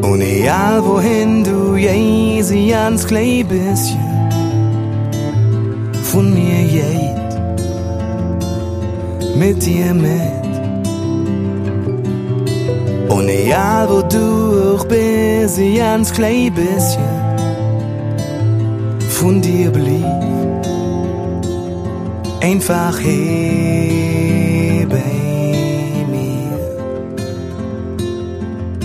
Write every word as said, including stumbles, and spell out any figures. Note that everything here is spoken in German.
Und egal wohin du je sie ans klein bisschen von mir geht, mit dir mit. Und egal wo du auch bist, sie ans klein bisschen von dir blieb, einfach hey.